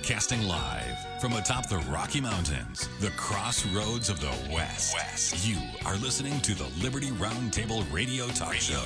Broadcasting live from atop the Rocky Mountains, the crossroads of the West. You are listening to the Liberty Roundtable Radio Talk Show.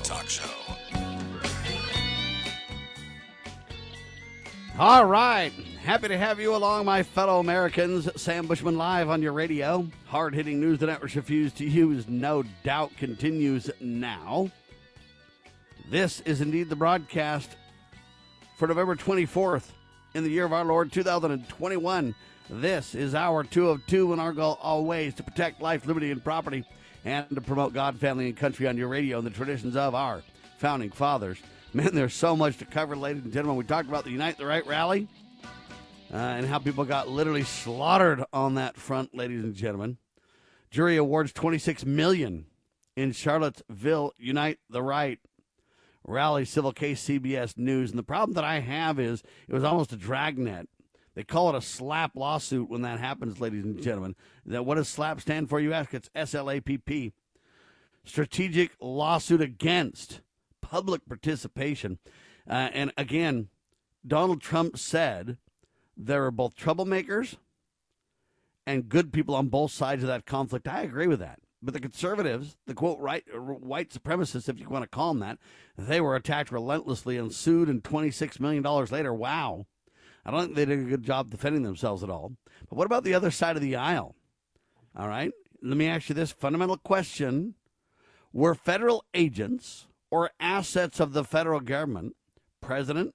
All right. Happy to have you along, my fellow Americans. Sam Bushman live on your radio. Hard-hitting news the networks refuse to use, no doubt, continues now. This is indeed the broadcast for November 24th in the year of our Lord 2021. This is our 2 of 2, and our goal always to protect life, liberty, and property, and to promote God, family, and country on your radio and the traditions of our founding fathers. Man, there's so much to cover, ladies and gentlemen. We talked about the Unite the Right rally and how people got literally slaughtered on that front, ladies and gentlemen. Jury awards $26 million in Charlottesville Unite the Right rally civil case, CBS News. And the problem that I have is it was almost a dragnet. They call it a SLAPP lawsuit when that happens, ladies and gentlemen. What does SLAPP stand for, you ask? It's SLAPP. Strategic Lawsuit Against Public Participation. And again, Donald Trump said there are both troublemakers and good people on both sides of that conflict. I agree with that. But the conservatives, the quote white supremacists, if you want to call them that, they were attacked relentlessly and sued, and $26 million later, wow. I don't think they did a good job defending themselves at all. But what about the other side of the aisle? All right, let me ask you this fundamental question. Were federal agents or assets of the federal government present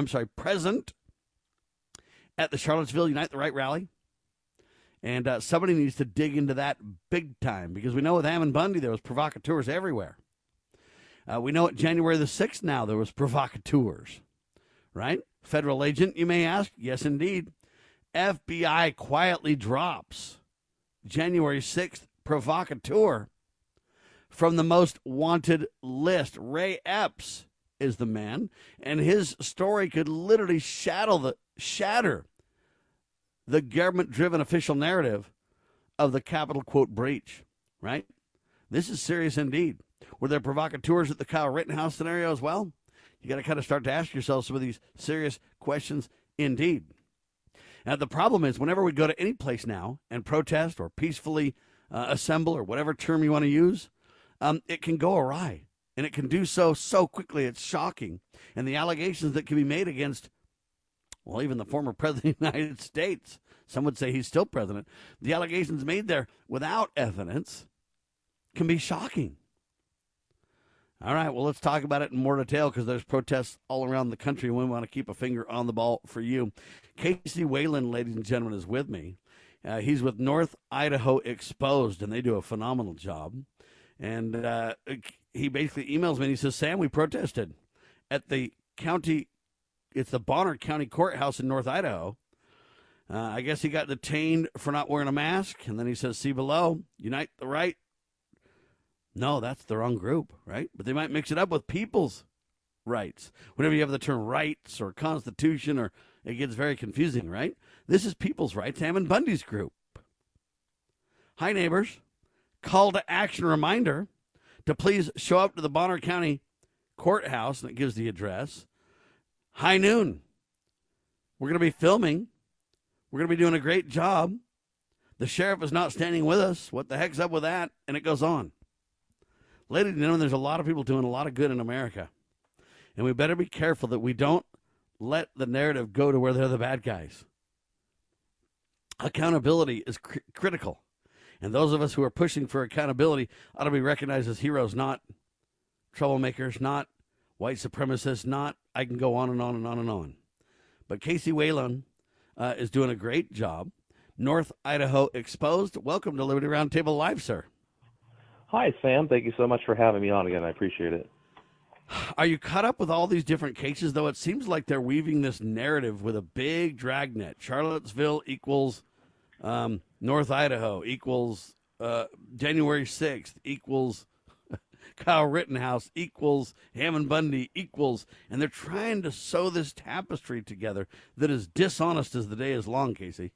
at the Charlottesville Unite the Right rally? And somebody needs to dig into that big time, because we know with Ammon Bundy there was provocateurs everywhere. We know at January the 6th now there was provocateurs, right? Federal agent, you may ask? Yes, indeed. FBI quietly drops January 6th provocateur from the most wanted list. Ray Epps is the man, and his story could literally shatter the government-driven official narrative of the Capitol, quote, breach, right? This is serious indeed. Were there provocateurs at the Kyle Rittenhouse scenario as well? You got to kind of start to ask yourself some of these serious questions indeed. Now, the problem is whenever we go to any place now and protest or peacefully assemble or whatever term you want to use, it can go awry, and it can do so quickly. It's shocking. And the allegations that can be made against, well, even the former president of the United States, some would say he's still president, the allegations made there without evidence can be shocking. All right, well, let's talk about it in more detail, because there's protests all around the country, and we want to keep a finger on the ball for you. Casey Wayland, ladies and gentlemen, is with me. He's with North Idaho Exposed, and they do a phenomenal job. And he basically emails me, and he says, Sam, we protested at the county. It's the Bonner County Courthouse in North Idaho. I guess he got detained for not wearing a mask. And then he says, see below, Unite the Right. No, that's the wrong group, right? But they might mix it up with people's rights. Whenever you have the term rights or constitution, or it gets very confusing, right? This is people's rights, Ammon Bundy's group. Hi, neighbors. Call to action reminder to please show up to the Bonner County Courthouse, and it gives the address. High noon. We're going to be filming. We're going to be doing a great job. The sheriff is not standing with us. What the heck's up with that? And it goes on. Ladies and gentlemen, there's a lot of people doing a lot of good in America. And we better be careful that we don't let the narrative go to where they're the bad guys. Accountability is critical. And those of us who are pushing for accountability ought to be recognized as heroes, not troublemakers, not white supremacists, not, I can go on and on and on and on. But Casey Wayland is doing a great job. North Idaho Exposed. Welcome to Liberty Roundtable Live, sir. Hi, Sam. Thank you so much for having me on again. I appreciate it. Are you caught up with all these different cases, though? It seems like they're weaving this narrative with a big dragnet. Charlottesville equals North Idaho, equals January 6th, equals Kyle Rittenhouse, equals Ammon Bundy, equals, and they're trying to sew this tapestry together that is dishonest as the day is long, Casey.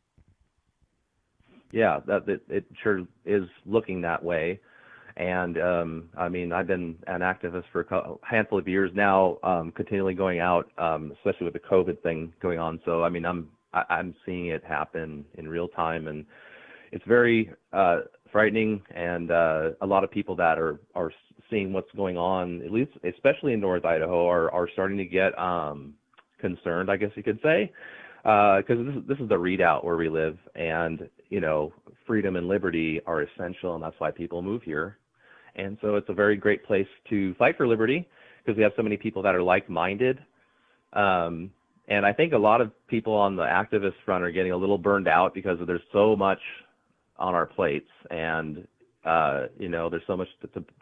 Yeah, it sure is looking that way. And, I mean, I've been an activist for a handful of years now, continually going out, especially with the COVID thing going on. So, I mean, I'm I'm seeing it happen in real time, and it's very frightening. And a lot of people that are seeing what's going on, at least especially in North Idaho, are starting to get concerned, I guess you could say, because this is the readout where we live, and freedom and liberty are essential, and that's why people move here. And so it's a very great place to fight for liberty because we have so many people that are like-minded. And I think a lot of people on the activist front are getting a little burned out because there's so much on our plates, and there's so much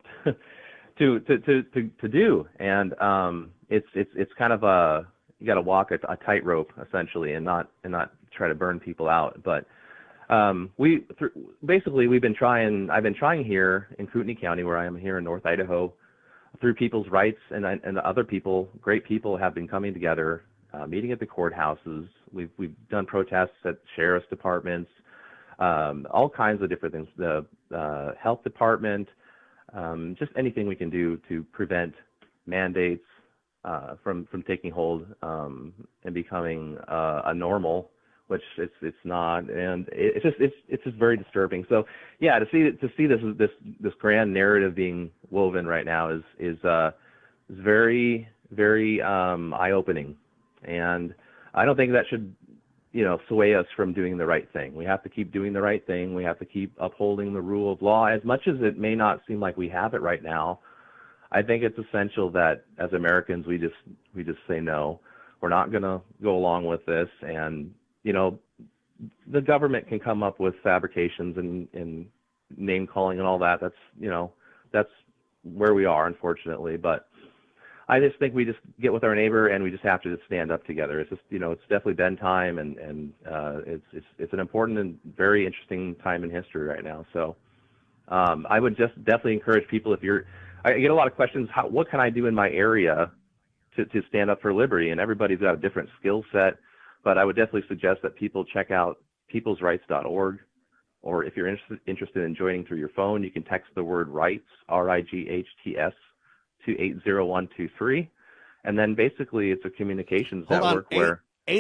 to do, and it's kind of you got to walk a tightrope essentially, and not try to burn people out. But basically we've been trying. I've been trying here in Kootenai County, where I am here in North Idaho, through People's Rights, and other people, great people, have been coming together, meeting at the courthouses. We've done protests at sheriff's departments, all kinds of different things. The health department, just anything we can do to prevent mandates from taking hold and becoming a normal, which it's not, and it's just very disturbing. So yeah, to see this grand narrative being woven right now is very, very eye-opening, and I don't think that should sway us from doing the right thing. We have to keep doing the right thing. We have to keep upholding the rule of law, as much as it may not seem like we have it right now. I think it's essential that as Americans we just say no. We're not going to go along with this, and the government can come up with fabrications and name calling and all that. That's where we are, unfortunately. But I just think we just get with our neighbor, and we just have to just stand up together. It's just, it's definitely been time, and it's an important and very interesting time in history right now. So I would just definitely encourage people, I get a lot of questions, what can I do in my area to stand up for liberty? And everybody's got a different skill set, but I would definitely suggest that people check out peoplesrights.org, or if you're interested in joining through your phone, you can text the word rights, RIGHTS, to 80123, and then basically it's a communications network where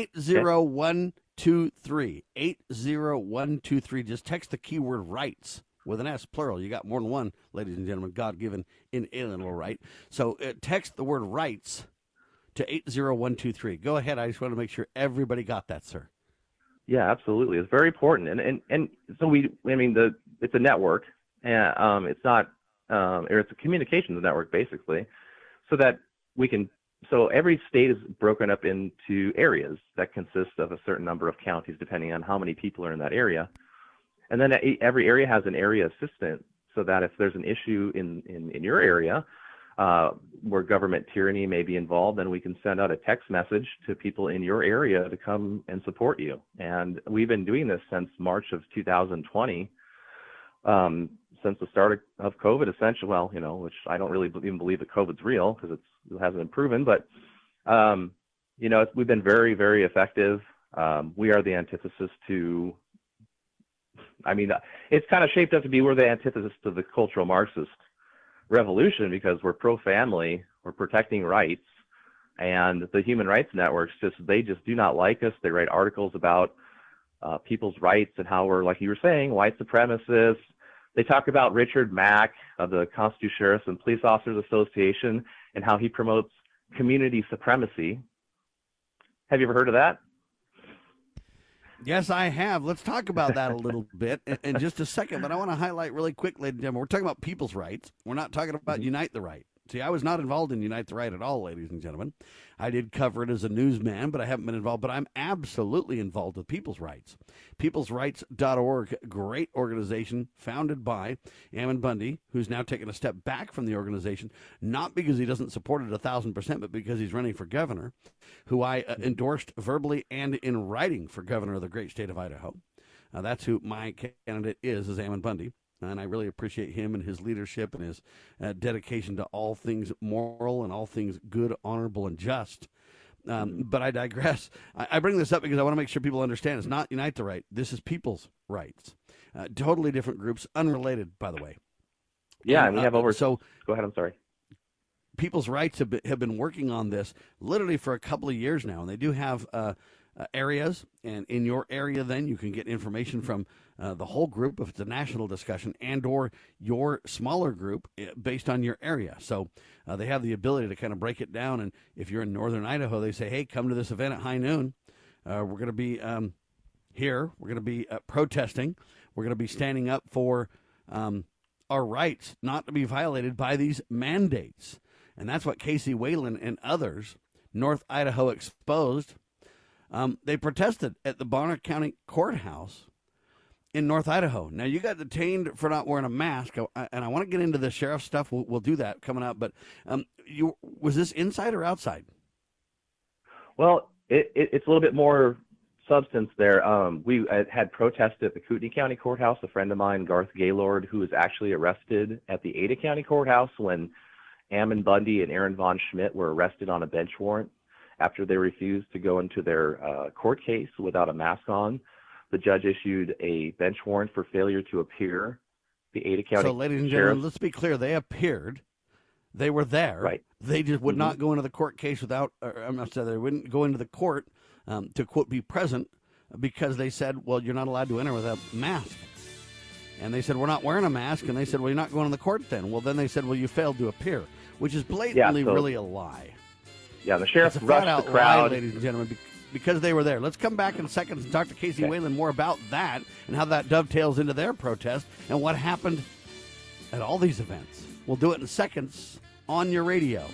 80123 80123. Just text the keyword rights with an S, plural. You got more than one, ladies and gentlemen, God-given, inalienable right. So text the word rights to 80123. Go ahead. I just want to make sure everybody got that, sir. Yeah, absolutely. It's very important, and so it's a network, and it's not. Or it's a communications network, basically, so that so every state is broken up into areas that consist of a certain number of counties, depending on how many people are in that area. And then every area has an area assistant, so that if there's an issue in your area where government tyranny may be involved, then we can send out a text message to people in your area to come and support you. And we've been doing this since March of 2020. Since the start of COVID, essentially, which I don't really even believe that COVID's real because it hasn't been proven, but, we've been very, very effective. We are the antithesis to, it's kind of shaped up to be, we're the antithesis to the cultural Marxist revolution, because we're pro-family, we're protecting rights, and the human rights networks they just do not like us. They write articles about people's rights and how we're, like you were saying, white supremacists. They talk about Richard Mack of the Constitution Sheriffs and Police Officers Association and how he promotes community supremacy. Have you ever heard of that? Yes, I have. Let's talk about that a little bit in just a second, but I want to highlight really quick, ladies and gentlemen, we're talking about people's rights. We're not talking about Unite the Right. See, I was not involved in Unite the Right at all, ladies and gentlemen. I did cover it as a newsman, but I haven't been involved. But I'm absolutely involved with People's Rights. Peoplesrights.org, great organization founded by Ammon Bundy, who's now taken a step back from the organization, not because he doesn't support it 1,000%, but because he's running for governor, who I endorsed verbally and in writing for governor of the great state of Idaho. That's who my candidate is Ammon Bundy. And I really appreciate him and his leadership and his dedication to all things moral and all things good, honorable, and just. But I digress. I bring this up because I want to make sure people understand it's not Unite the Right. This is People's Rights. Totally different groups, unrelated, by the way. Yeah, and we have over. So go ahead. I'm sorry. People's Rights have been working on this literally for a couple of years now, and they do have areas, and in your area, then you can get information from the whole group if it's a national discussion, and or your smaller group based on your area. So they have the ability to kind of break it down. And if you're in northern Idaho, they say, hey, come to this event at high noon. We're going to be here. We're going to be protesting. We're going to be standing up for our rights not to be violated by these mandates. And that's what Casey Wayland and others, North Idaho Exposed, they protested at the Bonner County Courthouse in North Idaho. Now, you got detained for not wearing a mask, and I want to get into the sheriff stuff. We'll do that coming up. But was this inside or outside? Well, it's a little bit more substance there. We had protested at the Kootenai County Courthouse. A friend of mine, Garth Gaylord, who was actually arrested at the Ada County Courthouse when Ammon Bundy and Aaron Von Schmidt were arrested on a bench warrant after they refused to go into their court case without a mask on. The judge issued a bench warrant for failure to appear. The Ada County So, ladies and gentlemen, let's be clear. They appeared. They were there. Right. They just would not go into the court case without, I'm not saying they wouldn't go into the court to, quote, be present because they said, well, you're not allowed to enter with a mask. And they said, we're not wearing a mask. And they said, well, you're not going to the court then. Well, then they said, well, you failed to appear, which is blatantly really a lie. Yeah, the sheriff rushed the crowd. Lie, ladies and gentlemen, because they were there. Let's come back in seconds and talk to Casey Wayland more about that and how that dovetails into their protest and what happened at all these events. We'll do it in seconds on your radio.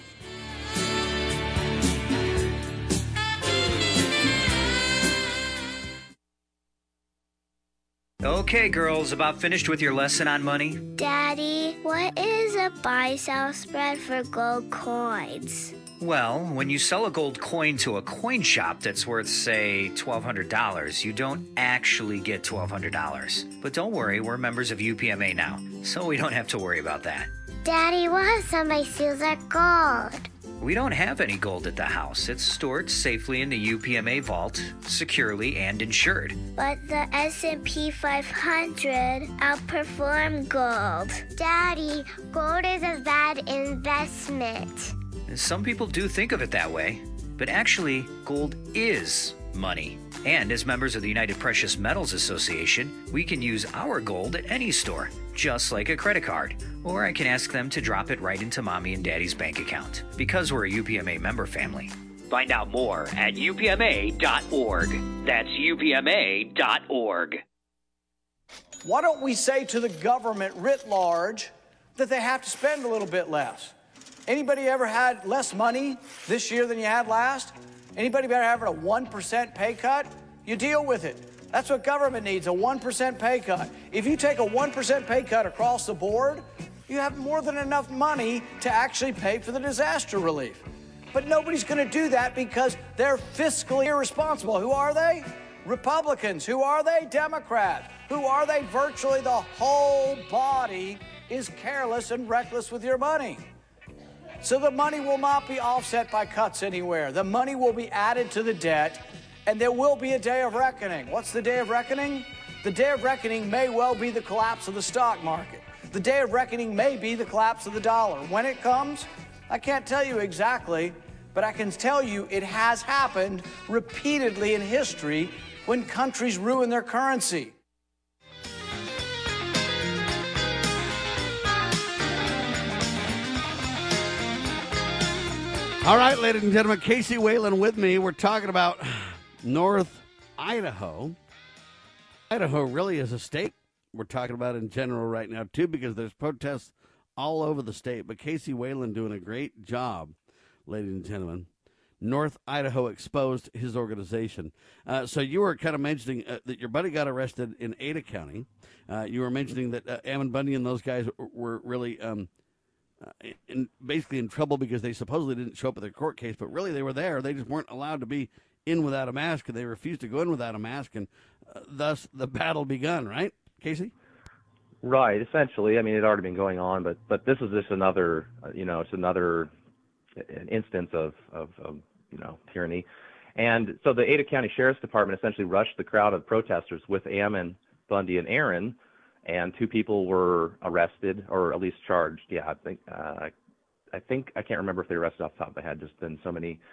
Okay, girls, about finished with your lesson on money? Daddy, what is a buy-sell spread for gold coins? Well, when you sell a gold coin to a coin shop that's worth, say, $1,200, you don't actually get $1,200. But don't worry, we're members of UPMA now, so we don't have to worry about that. Daddy, what if somebody steals our gold? We don't have any gold at the house. It's stored safely in the UPMA vault, securely and insured. But the S&P 500 outperformed gold. Daddy, gold is a bad investment. Some people do think of it that way, but actually, gold is money. And as members of the United Precious Metals Association, we can use our gold at any store, just like a credit card. Or I can ask them to drop it right into Mommy and Daddy's bank account, because we're a UPMA member family. Find out more at upma.org. That's upma.org. Why don't we say to the government writ large that they have to spend a little bit less? Anybody ever had less money this year than you had last? Anybody ever having a 1% pay cut? You deal with it. That's what government needs, a 1% pay cut. If you take a 1% pay cut across the board, you have more than enough money to actually pay for the disaster relief. But nobody's going to do that because they're fiscally irresponsible. Who are they? Republicans. Who are they? Democrats. Who are they? Virtually the whole body is careless and reckless with your money. So the money will not be offset by cuts anywhere. The money will be added to the debt, and there will be a day of reckoning. What's the day of reckoning? The day of reckoning may well be the collapse of the stock market. The day of reckoning may be the collapse of the dollar. When it comes, I can't tell you exactly, but I can tell you it has happened repeatedly in history when countries ruin their currency. All right, ladies and gentlemen, Casey Wayland with me. We're talking about North Idaho. Idaho really is a state we're talking about in general right now, too, because there's protests all over the state. But Casey Wayland doing a great job, ladies and gentlemen. North Idaho Exposed, his organization. So you were kind of mentioning that your buddy got arrested in Ada County. You were mentioning that Ammon Bundy and those guys were really basically in trouble because they supposedly didn't show up at their court case, but really they were there. They just weren't allowed to be in without a mask, and they refused to go in without a mask, and thus the battle begun, right, Casey? Right, essentially. I mean, it had already been going on, but this is just another, it's another instance of tyranny. And so the Ada County Sheriff's Department essentially rushed the crowd of protesters with Ammon, Bundy, and Aaron, and 2 people were arrested, or at least charged. Yeah, I think I can't remember if they were arrested off the top of my head. Just been so many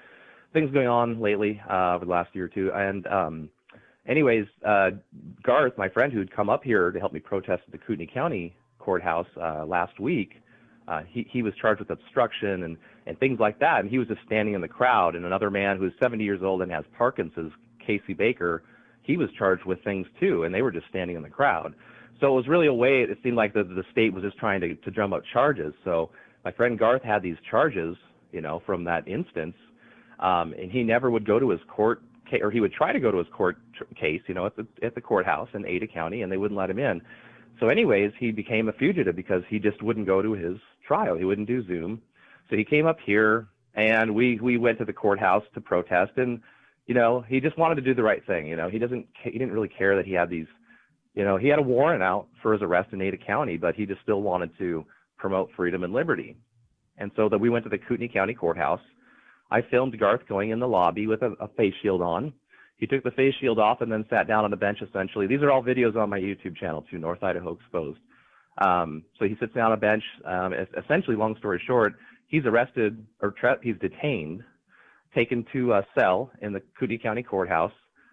things going on lately over the last year or two. And anyways, Garth, my friend who'd come up here to help me protest at the Kootenai County courthouse last week, he was charged with obstruction and things like that. And he was just standing in the crowd. And another man who's 70 years old and has Parkinson's, Casey Baker, he was charged with things too, and they were just standing in the crowd. So it was really a way, it seemed like the state was just trying to drum up charges. So my friend Garth had these charges, from that instance, and he never would go to his court, or he would try to go to his court case, at the courthouse in Ada County, and they wouldn't let him in. So anyways, he became a fugitive because he just wouldn't go to his trial. He wouldn't do Zoom. So he came up here, and we went to the courthouse to protest, and he just wanted to do the right thing. He didn't really care that he had these, he had a warrant out for his arrest in Ada County, but he just still wanted to promote freedom and liberty. And so that we went to the Kootenai County courthouse. I filmed Garth going in the lobby with a face shield on. He took the face shield off and then sat down on the bench, essentially. These are all videos on my YouTube channel too, North Idaho Exposed. So he sits down on a bench. Essentially, long story short, he's arrested, or he's detained, taken to a cell in the Kootenai County courthouse,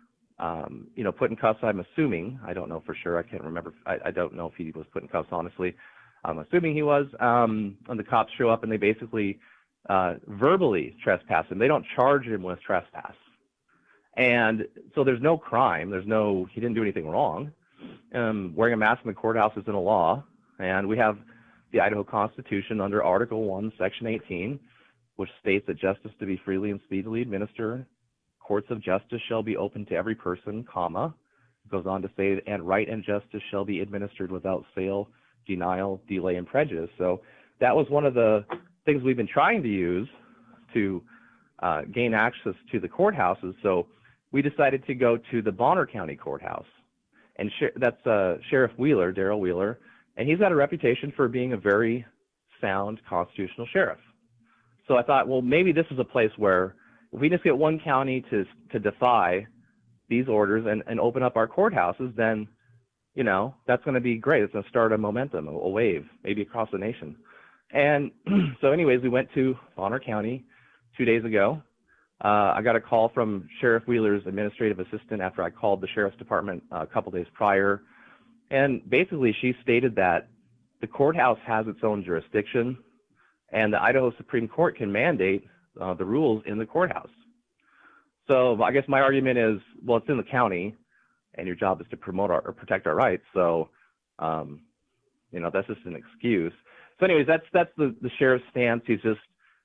put in cuffs, I'm assuming. I don't know for sure. I can't remember. I don't know if he was put in cuffs, honestly. I'm assuming he was. And the cops show up and they basically verbally trespass him. They don't charge him with trespass. And so there's no crime. He didn't do anything wrong. Wearing a mask in the courthouse isn't a law. And we have the Idaho Constitution under Article 1, Section 18, which states that justice to be freely and speedily administered. Courts of justice shall be open to every person, comma. It goes on to say, and right and justice shall be administered without sale, denial, delay, and prejudice. So that was one of the things we've been trying to use to gain access to the courthouses. So we decided to go to the Bonner County Courthouse. And that's Sheriff Wheeler, Daryl Wheeler, and he's got a reputation for being a very sound constitutional sheriff. So I thought, well, maybe this is a place where if we just get one county to defy these orders and open up our courthouses, then, that's going to be great. It's going to start a momentum, a wave, maybe across the nation. And so anyways, we went to Bonner County 2 days ago. I got a call from Sheriff Wheeler's administrative assistant after I called the sheriff's department a couple days prior. And basically she stated that the courthouse has its own jurisdiction and the Idaho Supreme Court can mandate the rules in the courthouse. So I guess my argument is, well, it's in the county and your job is to promote or protect our rights. So, that's just an excuse. So anyways, that's the sheriff's stance. He's just,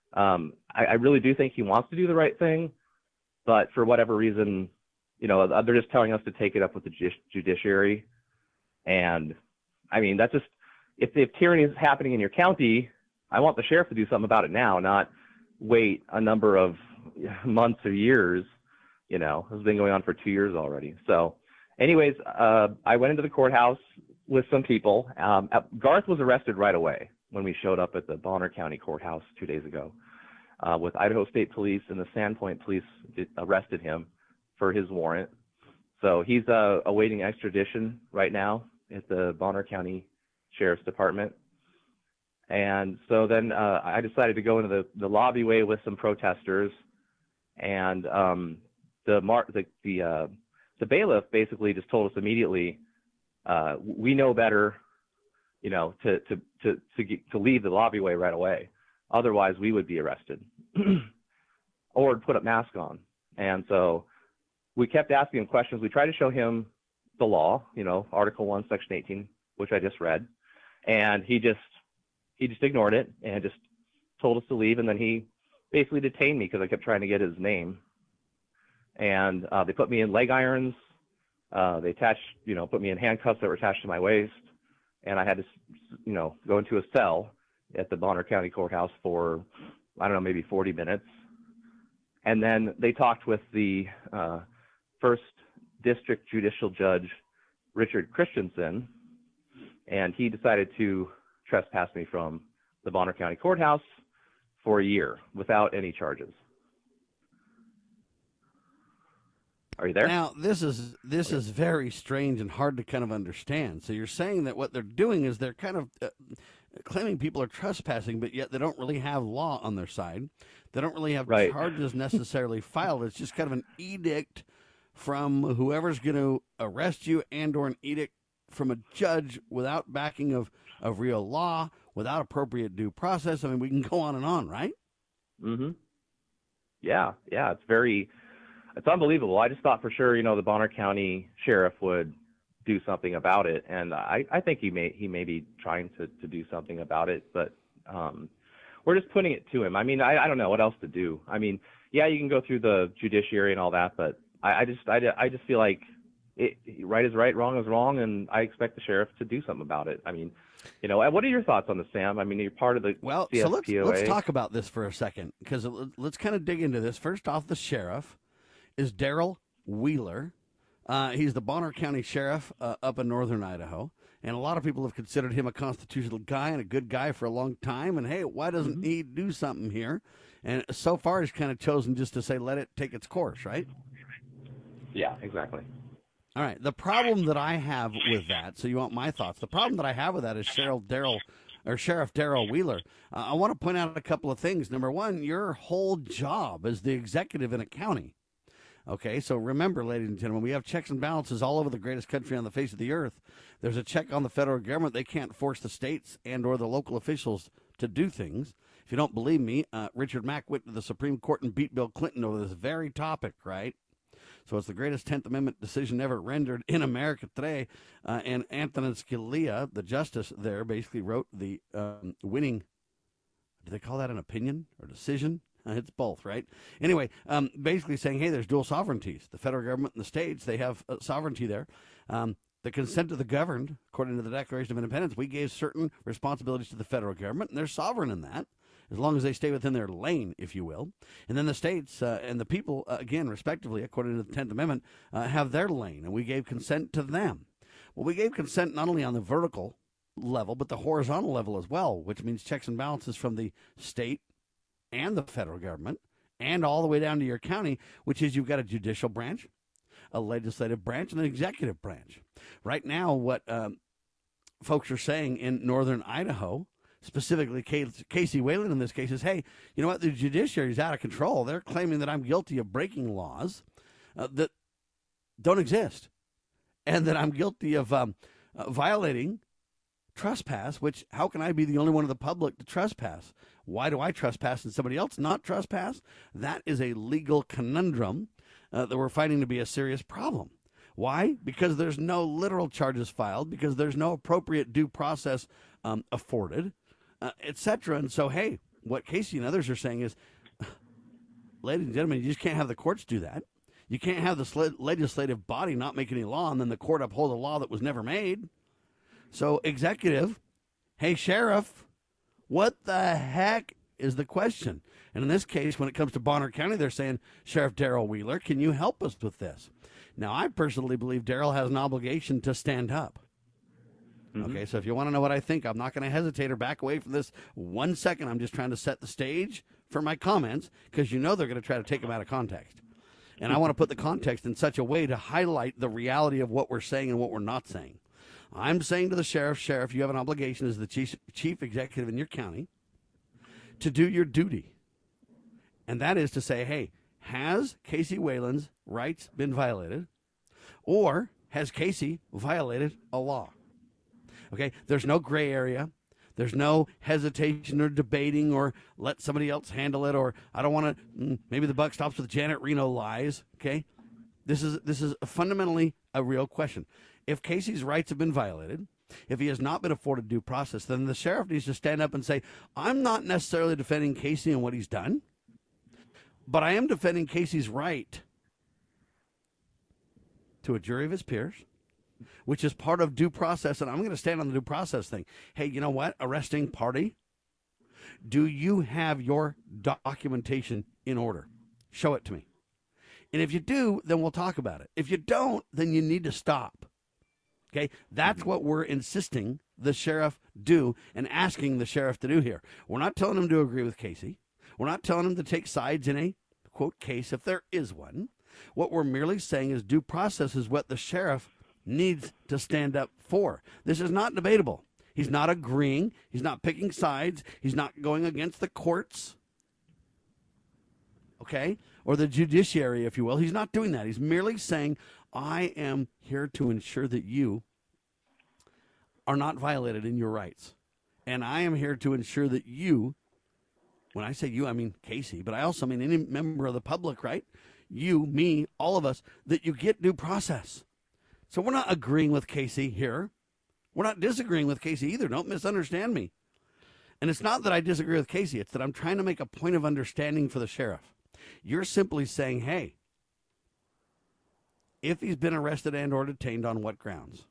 I really do think he wants to do the right thing, but for whatever reason, they're just telling us to take it up with the judiciary. And I mean, that's just, if tyranny is happening in your county, I want the sheriff to do something about it now, not wait a number of months or years. It's been going on for 2 years already. So anyways, I went into the courthouse with some people. Garth was arrested right away when we showed up at the Bonner County Courthouse 2 days ago, with Idaho State Police and the Sandpoint Police arrested him for his warrant. So he's awaiting extradition right now at the Bonner County Sheriff's Department. And so then I decided to go into the lobbyway with some protesters, and the bailiff basically just told us immediately, we know better, to leave the lobbyway right away. Otherwise, we would be arrested or put a mask on. And so we kept asking him questions. We tried to show him the law, Article 1, Section 18, which I just read, and he just ignored it and just told us to leave. And then he basically detained me because I kept trying to get his name. And they put me in leg irons. They put me in handcuffs that were attached to my waist. And I had to, go into a cell at the Bonner County Courthouse for, I don't know, maybe 40 minutes. And then they talked with the first district judicial judge, Richard Christensen, and he decided to trespass me from the Bonner County Courthouse for a year without any charges. Are you there? Now, this is very strange and hard to kind of understand. So you're saying that what they're doing is they're kind of claiming people are trespassing, but yet they don't really have law on their side. They don't really have Right. charges necessarily filed. It's just kind of an edict from whoever's going to arrest you, and or an edict from a judge without backing of real law, without appropriate due process. I mean, we can go on, right? Mm-hmm. Yeah, it's unbelievable. I just thought for sure, the Bonner County sheriff would do something about it, and I think he may be trying to do something about it, but we're just putting it to him. I mean, I don't know what else to do. I mean, yeah, you can go through the judiciary and all that, but I just feel like right is right, wrong is wrong, and I expect the sheriff to do something about it. I mean, what are your thoughts on this, Sam? I mean, you're part of the CSPOA. So let's talk about this for a second, because let's kind of dig into this. First off, the sheriff is Daryl Wheeler. He's the Bonner County sheriff up in northern Idaho, and a lot of people have considered him a constitutional guy and a good guy for a long time. And hey, why doesn't he do something here? And so far, he's kind of chosen just to say, let it take its course, right? Yeah, exactly. All right. The problem that I have with that, so you want my thoughts? The problem that I have with that is Sheriff Daryl Wheeler. I want to point out a couple of things. Number one, your whole job as the executive in a county. Okay, so remember, ladies and gentlemen, we have checks and balances all over the greatest country on the face of the earth. There's a check on the federal government. They can't force the states and or the local officials to do things. If you don't believe me, Richard Mack went to the Supreme Court and beat Bill Clinton over this very topic, right? So it's the greatest 10th Amendment decision ever rendered in America today. And Antonin Scalia, the justice there, basically wrote the winning, do they call that an opinion or decision? It's both, right? Anyway, basically saying, hey, there's dual sovereignties. The federal government and the states, they have sovereignty there. The consent of the governed, according to the Declaration of Independence, we gave certain responsibilities to the federal government, and they're sovereign in that, as long as they stay within their lane, if you will. And then the states and the people, again, respectively, according to the 10th Amendment, have their lane, and we gave consent to them. Well, we gave consent not only on the vertical level, but the horizontal level as well, which means checks and balances from the state and the federal government, and all the way down to your county, which is you've got a judicial branch, a legislative branch, and an executive branch. Right now, what folks are saying in northern Idaho, specifically Casey Wayland in this case, is, hey, you know what, the judiciary is out of control. They're claiming that I'm guilty of breaking laws that don't exist, and that I'm guilty of violating trespass, which, how can I be the only one of the public to trespass? Why do I trespass and somebody else not trespass? That is a legal conundrum that we're finding to be a serious problem. Why? Because there's no literal charges filed, because there's no appropriate due process afforded, etc. And so, hey, what Casey and others are saying is, ladies and gentlemen, you just can't have the courts do that. You can't have the legislative body not make any law and then the court uphold a law that was never made. So, executive, hey, sheriff, what the heck is the question? And in this case, when it comes to Bonner County, they're saying, Sheriff Daryl Wheeler, can you help us with this? Now, I personally believe Daryl has an obligation to stand up. Mm-hmm. Okay, so if you want to know what I think, I'm not going to hesitate or back away from this 1 second. I'm just trying to set the stage for my comments, because you know they're going to try to take them out of context. And I want to put the context in such a way to highlight the reality of what we're saying and what we're not saying. I'm saying to the sheriff, you have an obligation as the chief executive in your county to do your duty. And that is to say, hey, has Casey Wayland's rights been violated, or has Casey violated a law? Okay, there's no gray area. There's no hesitation or debating or let somebody else handle it, or I don't want to, maybe the buck stops with Janet Reno lies, okay? This is fundamentally a real question. If Casey's rights have been violated, if he has not been afforded due process, then the sheriff needs to stand up and say, I'm not necessarily defending Casey and what he's done, but I am defending Casey's right to a jury of his peers, which is part of due process, and I'm going to stand on the due process thing. Hey, you know what, arresting party? Do you have your documentation in order? Show it to me. And if you do, then we'll talk about it. If you don't, then you need to stop. Okay, that's what we're insisting the sheriff do and asking the sheriff to do here. We're not telling him to agree with Casey. We're not telling him to take sides in a, quote, case if there is one. What we're merely saying is due process is what the sheriff needs to stand up for. This is not debatable. He's not agreeing. He's not picking sides. He's not going against the courts, okay, or the judiciary, if you will. He's not doing that. He's merely saying, I am here to ensure that you are not violated in your rights. And I am here to ensure that you, when I say you, I mean Casey, but I also mean any member of the public, right? You, me, all of us, that you get due process. So we're not agreeing with Casey here. We're not disagreeing with Casey either. Don't misunderstand me. And it's not that I disagree with Casey. It's that I'm trying to make a point of understanding for the sheriff. You're simply saying, hey, if he's been arrested and or detained, on what grounds?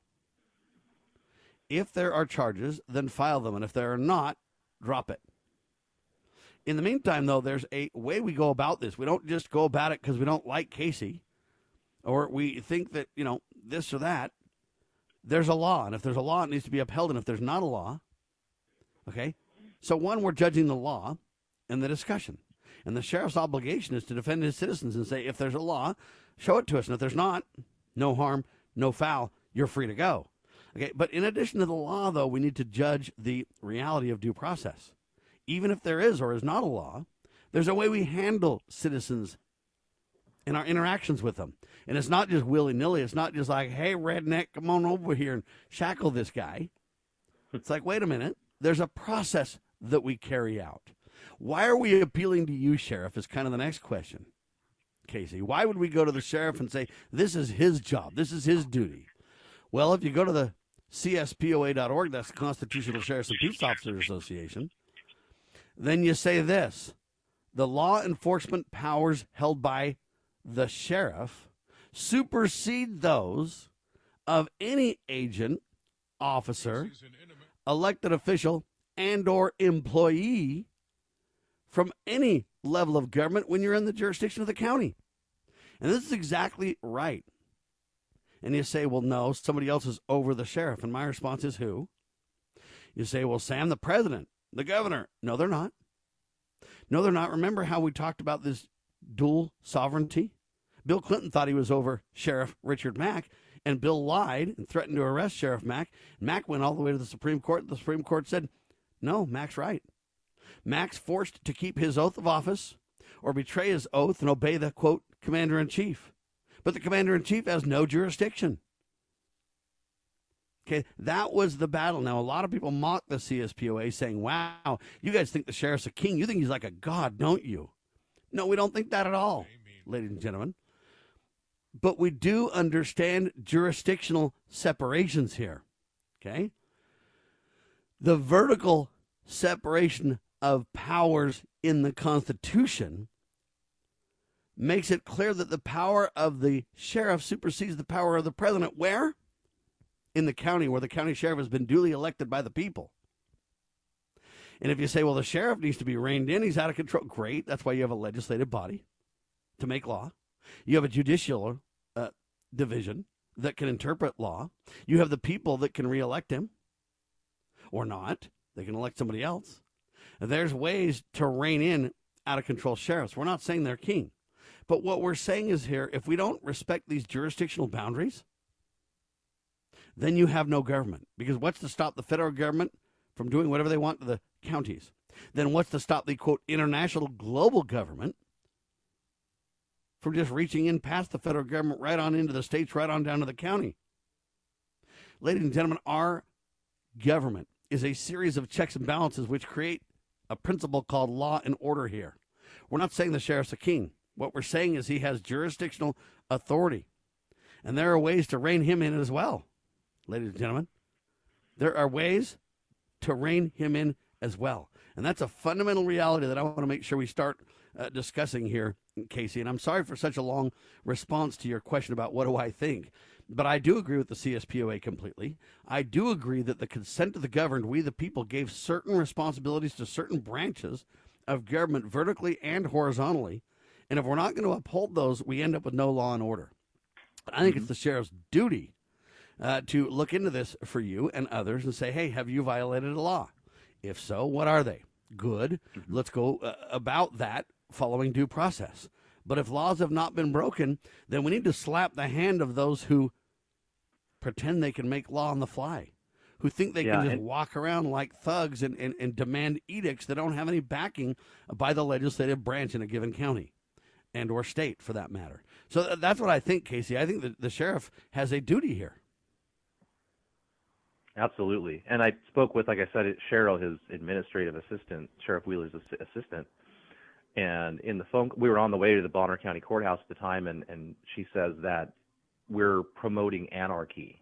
If there are charges, then file them. And if there are not, drop it. In the meantime, though, there's a way we go about this. We don't just go about it because we don't like Casey or we think that, this or that. There's a law. And if there's a law, it needs to be upheld. And if there's not a law, okay? So, one, we're judging the law and the discussion. And the sheriff's obligation is to defend his citizens and say, if there's a law, show it to us. And if there's not, no harm, no foul, you're free to go. Okay, but in addition to the law, though, we need to judge the reality of due process. Even if there is or is not a law, there's a way we handle citizens in our interactions with them. And it's not just willy-nilly. It's not just like, hey, redneck, come on over here and shackle this guy. It's like, wait a minute. There's a process that we carry out. Why are we appealing to you, Sheriff, is kind of the next question, Casey. Why would we go to the sheriff and say, this is his job, this is his duty? Well, if you go to the CSPOA.org, that's the Constitutional Sheriffs and Peace Officers Association, then you say this: the law enforcement powers held by the sheriff supersede those of any agent, officer, elected official, and or employee from any level of government when you're in the jurisdiction of the county. And this is exactly right. And you say, well, no, somebody else is over the sheriff. And my response is who? You say, well, Sam, the president, the governor. No, they're not. No, they're not. Remember how we talked about this dual sovereignty? Bill Clinton thought he was over Sheriff Richard Mack, and Bill lied and threatened to arrest Sheriff Mack. Mack went all the way to the Supreme Court. The Supreme Court said, no, Mack's right. Mack's forced to keep his oath of office or betray his oath and obey the, quote, commander-in-chief. But the commander-in-chief has no jurisdiction. Okay, that was the battle. Now, a lot of people mock the CSPOA saying, wow, you guys think the sheriff's a king. You think he's like a god, don't you? No, we don't think that at all, ladies and gentlemen. But we do understand jurisdictional separations here, okay? The vertical separation of powers in the Constitution makes it clear that the power of the sheriff supersedes the power of the president. Where? In the county, where the county sheriff has been duly elected by the people. And if you say, well, the sheriff needs to be reined in, he's out of control. Great. That's why you have a legislative body to make law. You have a judicial division that can interpret law. You have the people that can reelect him or not. They can elect somebody else. And there's ways to rein in out of control sheriffs. We're not saying they're king. But what we're saying is here, if we don't respect these jurisdictional boundaries, then you have no government. Because what's to stop the federal government from doing whatever they want to the counties? Then what's to stop the, quote, international global government from just reaching in past the federal government, right on into the states, right on down to the county? Ladies and gentlemen, our government is a series of checks and balances which create a principle called law and order here. We're not saying the sheriff's a king. What we're saying is he has jurisdictional authority. And there are ways to rein him in as well, ladies and gentlemen. There are ways to rein him in as well. And that's a fundamental reality that I want to make sure we start discussing here, Casey. And I'm sorry for such a long response to your question about what do I think. But I do agree with the CSPOA completely. I do agree that the consent of the governed, we the people, gave certain responsibilities to certain branches of government vertically and horizontally. And if we're not going to uphold those, we end up with no law and order. I think it's the sheriff's duty to look into this for you and others and say, hey, have you violated a law? If so, what are they? Good. Let's go about that following due process. But if laws have not been broken, then we need to slap the hand of those who pretend they can make law on the fly, who think they Yeah, can just and- walk around like thugs and demand edicts that don't have any backing by the legislative branch in a given county and or state, for that matter. So that's what I think, Casey. I think that the sheriff has a duty here. Absolutely. And I spoke with, like I said, Cheryl, his administrative assistant, Sheriff Wheeler's assistant. And in the phone, we were on the way to the Bonner County Courthouse at the time, and she says that we're promoting anarchy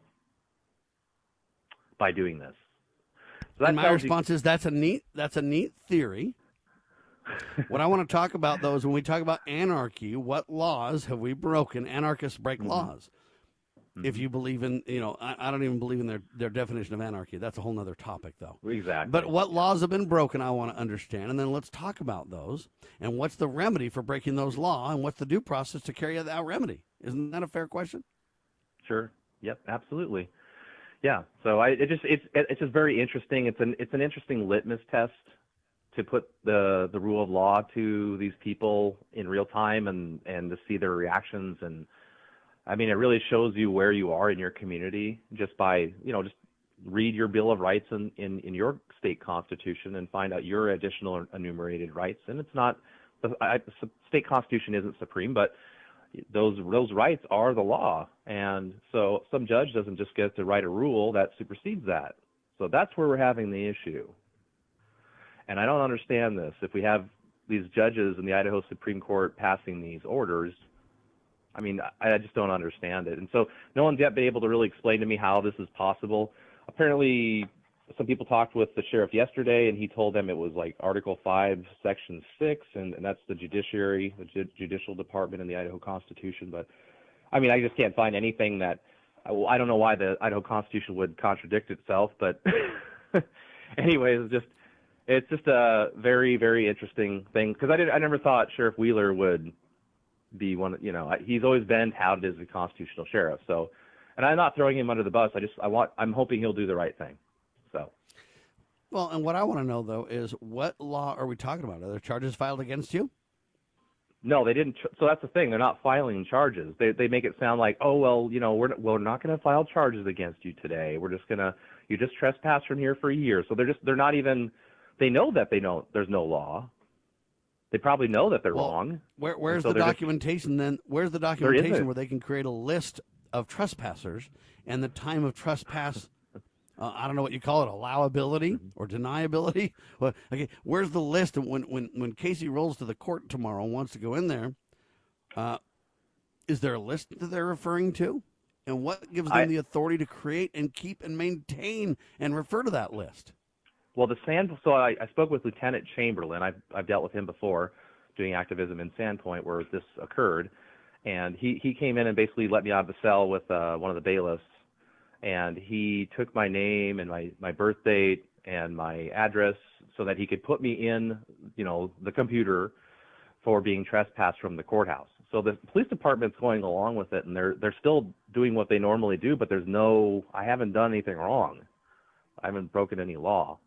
by doing this. So that And my tells you- response is that's a neat theory. What I want to talk about, though, is when we talk about anarchy, what laws have we broken? Anarchists break laws. If you believe in, I don't even believe in their definition of anarchy. That's a whole other topic, though. Exactly. But what laws have been broken, I want to understand, and then let's talk about those. And what's the remedy for breaking those laws, and what's the due process to carry out that remedy? Isn't that a fair question? Sure. Yep. Absolutely. Yeah. So it's just very interesting. It's an interesting litmus test to put the rule of law to these people in real time and to see their reactions. And I mean, it really shows you where you are in your community just by, just read your Bill of Rights in your state constitution and find out your additional enumerated rights. And it's not, the state constitution isn't supreme, but those rights are the law. And so some judge doesn't just get to write a rule that supersedes that. So that's where we're having the issue. And I don't understand this. If we have these judges in the Idaho Supreme Court passing these orders, I mean, I just don't understand it. And so no one's yet been able to really explain to me how this is possible. Apparently, some people talked with the sheriff yesterday, and he told them it was like Article 5, Section 6, and that's the judiciary, the judicial department in the Idaho Constitution. But, I mean, I just can't find anything that I don't know why the Idaho Constitution would contradict itself. But anyways, it's just a very, very interesting thing, because I never thought Sheriff Wheeler would be one. He's always been touted as a constitutional sheriff. So, and I'm not throwing him under the bus. I'm hoping he'll do the right thing. So, well, and what I want to know though is what law are we talking about? Are there charges filed against you? No, they didn't. So that's the thing. They're not filing charges. They make it sound like, oh well, we're not going to file charges against you today. You just trespassed from here for a year. So they're not even. They know that there's no law. They probably know that they're wrong. Where's the documentation then? Where's the documentation where they can create a list of trespassers and the time of trespass? I don't know what you call it, allowability or deniability. Well, okay, where's the list? And when Casey rolls to the court tomorrow and wants to go in there, is there a list that they're referring to? And what gives them the authority to create and keep and maintain and refer to that list? Well, so I spoke with Lieutenant Chamberlain. I've dealt with him before doing activism in Sandpoint where this occurred. And he came in and basically let me out of the cell with one of the bailiffs. And he took my name and my birth date and my address so that he could put me in, the computer for being trespassed from the courthouse. So the police department's going along with it, and they're still doing what they normally do, but I haven't done anything wrong. I haven't broken any law.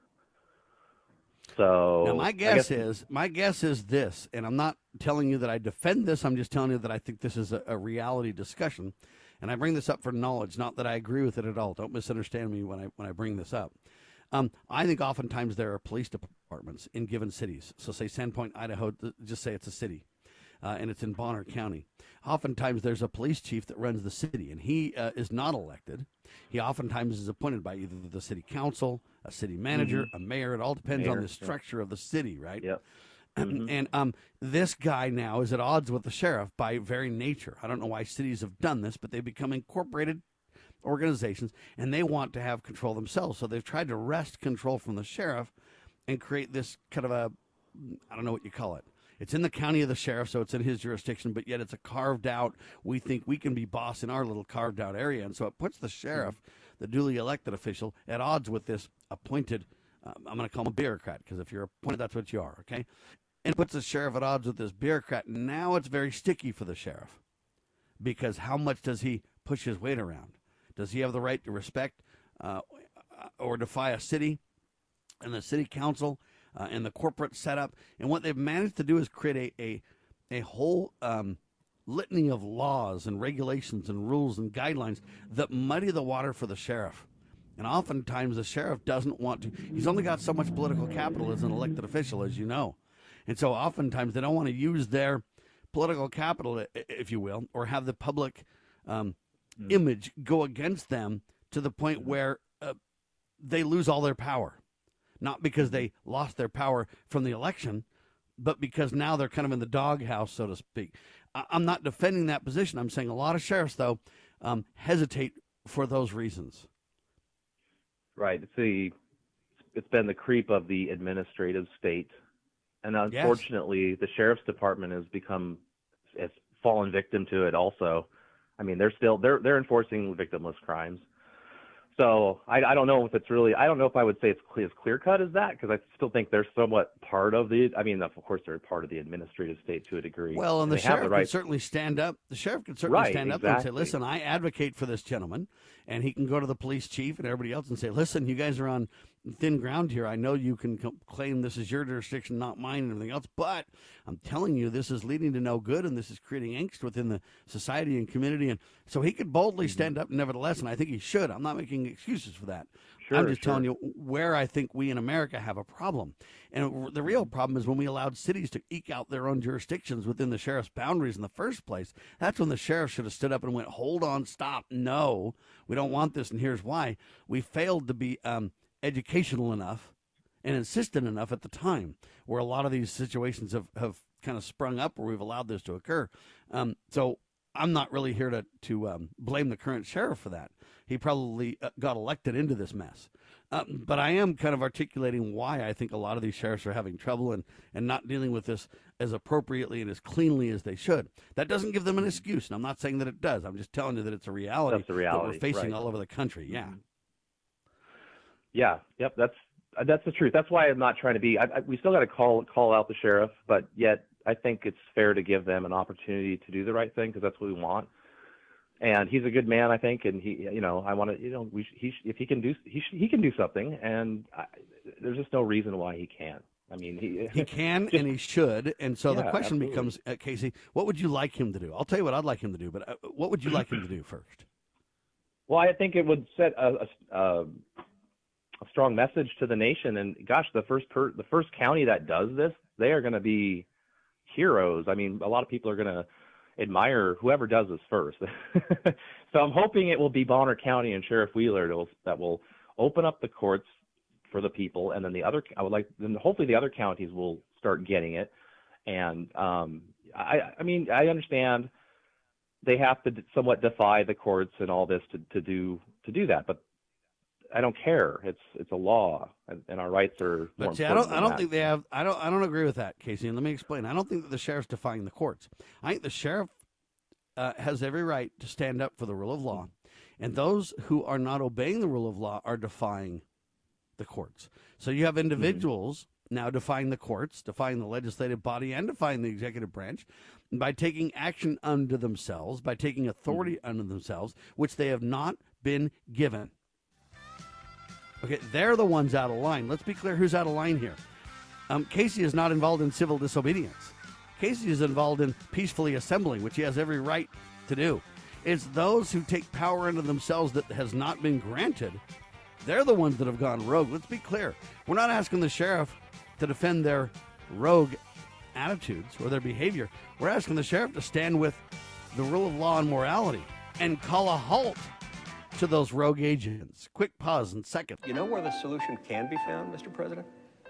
So now my guess is this, and I'm not telling you that I defend this. I'm just telling you that I think this is a reality discussion, and I bring this up for knowledge, not that I agree with it at all. Don't misunderstand me when I bring this up. I think oftentimes there are police departments in given cities. So say Sandpoint, Idaho, just say it's a city, and it's in Bonner County. Oftentimes there's a police chief that runs the city, and he is not elected. He oftentimes is appointed by either the city council, a city manager, a mayor. It all depends on the structure of the city, right? Yep. And this guy now is at odds with the sheriff by very nature. I don't know why cities have done this, but they become incorporated organizations, and they want to have control themselves. So they've tried to wrest control from the sheriff and create this kind of I don't know what you call it. It's in the county of the sheriff, so it's in his jurisdiction, but yet it's a carved out, we think we can be boss in our little carved out area. And so it puts the sheriff, the duly elected official, at odds with this appointed, I'm going to call him a bureaucrat, because if you're appointed, that's what you are, okay? And it puts the sheriff at odds with this bureaucrat. Now it's very sticky for the sheriff, because how much does he push his weight around? Does he have the right to respect or defy a city and the city council and the corporate setup? And what they've managed to do is create a whole litany of laws and regulations and rules and guidelines that muddy the water for the sheriff. And oftentimes the sheriff doesn't want to. He's only got so much political capital as an elected official, as you know. And so oftentimes they don't want to use their political capital, if you will, or have the public image go against them to the point where they lose all their power. Not because they lost their power from the election, but because now they're kind of in the doghouse, so to speak. I'm not defending that position. I'm saying a lot of sheriffs, though, hesitate for those reasons. Right. It's been the creep of the administrative state. And unfortunately, the sheriff's department has fallen victim to it also. I mean, they're enforcing victimless crimes. So I don't know if it's really, I don't know if I would say it's as clear cut as that, because I still think they're somewhat part of of course they're part of the administrative state to a degree. Well, and the sheriff can certainly stand up. The sheriff can certainly stand up and say, listen, I advocate for this gentleman. And he can go to the police chief and everybody else and say, listen, you guys are on thin ground here. I know you can claim this is your jurisdiction, not mine, and everything else, but I'm telling you, this is leading to no good, and this is creating angst within the society and community. And so he could boldly stand up nevertheless, and I think he should. I'm not making excuses for that. I'm just telling you where I think we in America have a problem. And the real problem is when we allowed cities to eke out their own jurisdictions within the sheriff's boundaries in the first place. That's when the sheriff should have stood up and went, hold on, stop, no, we don't want this, and here's why. We failed to be educational enough and insistent enough at the time, where a lot of these situations have kind of sprung up where we've allowed this to occur. So I'm not really here to blame the current sheriff for that. He probably got elected into this mess. But I am kind of articulating why I think a lot of these sheriffs are having trouble and not dealing with this as appropriately and as cleanly as they should. That doesn't give them an excuse, and I'm not saying that it does. I'm just telling you that it's a reality, That's the reality that we're facing all over the country. Yeah. Yeah. Yep. That's the truth. That's why I'm not trying to be. We still got to call out the sheriff, but yet I think it's fair to give them an opportunity to do the right thing, because that's what we want. And he's a good man, I think, and I want to, if he can do something, and there's just no reason why he can't. I mean, he can and he should. And so the question becomes, Casey, what would you like him to do? I'll tell you what I'd like him to do, but what would you like him to do first? Well, I think it would set a strong message to the nation. And gosh, the first county that does this, they are going to be heroes. I mean, a lot of people are going to admire whoever does this first. So I'm hoping it will be Bonner County and Sheriff Wheeler that will open up the courts for the people, and then hopefully the other counties will start getting it. And I mean, I understand they have to somewhat defy the courts and all this to do that, but I don't care. It's a law, and our rights are. But see, I don't think they have. I don't agree with that, Casey. And let me explain. I don't think that the sheriff's defying the courts. I think the sheriff has every right to stand up for the rule of law, and those who are not obeying the rule of law are defying the courts. So you have individuals now defying the courts, defying the legislative body, and defying the executive branch by taking action unto themselves, by taking authority unto themselves, which they have not been given. Okay, they're the ones out of line. Let's be clear who's out of line here. Casey is not involved in civil disobedience. Casey is involved in peacefully assembling, which he has every right to do. It's those who take power into themselves that has not been granted. They're the ones that have gone rogue. Let's be clear. We're not asking the sheriff to defend their rogue attitudes or their behavior. We're asking the sheriff to stand with the rule of law and morality and call a halt to those rogue agents. Quick pause and second. You know where the solution can be found, Mr. President?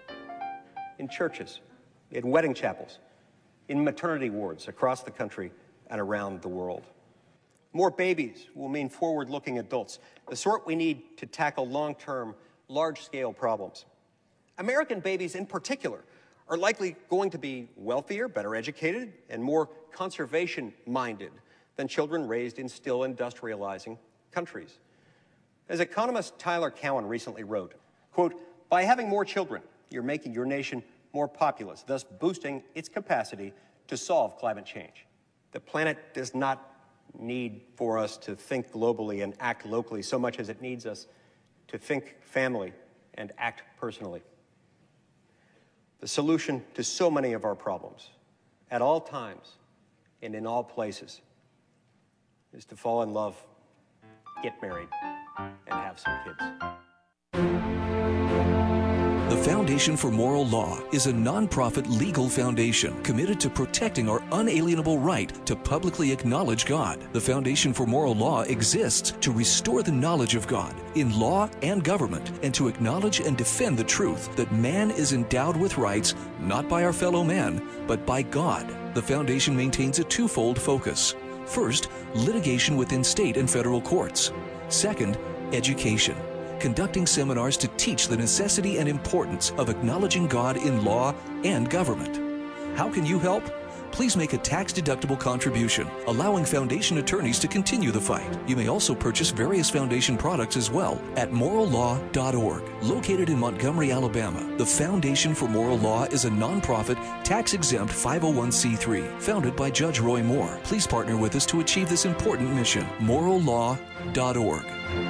In churches, in wedding chapels, in maternity wards across the country and around the world. More babies will mean forward-looking adults, the sort we need to tackle long-term, large-scale problems. American babies in particular are likely going to be wealthier, better educated, and more conservation-minded than children raised in still industrializing countries. As economist Tyler Cowen recently wrote, quote, by having more children, you're making your nation more populous, thus boosting its capacity to solve climate change. The planet does not need for us to think globally and act locally so much as it needs us to think family and act personally. The solution to so many of our problems, at all times and in all places, is to fall in love, get married, and have some kids. The Foundation for Moral Law is a nonprofit legal foundation committed to protecting our unalienable right to publicly acknowledge God. The Foundation for Moral Law exists to restore the knowledge of God in law and government and to acknowledge and defend the truth that man is endowed with rights not by our fellow man, but by God. The foundation maintains a twofold focus. First, litigation within state and federal courts. Second, education, conducting seminars to teach the necessity and importance of acknowledging God in law and government. How can you help? Please make a tax-deductible contribution, allowing foundation attorneys to continue the fight. You may also purchase various foundation products as well at morallaw.org. Located in Montgomery, Alabama, the Foundation for Moral Law is a nonprofit, tax-exempt 501c3 founded by Judge Roy Moore. Please partner with us to achieve this important mission. morallaw.org.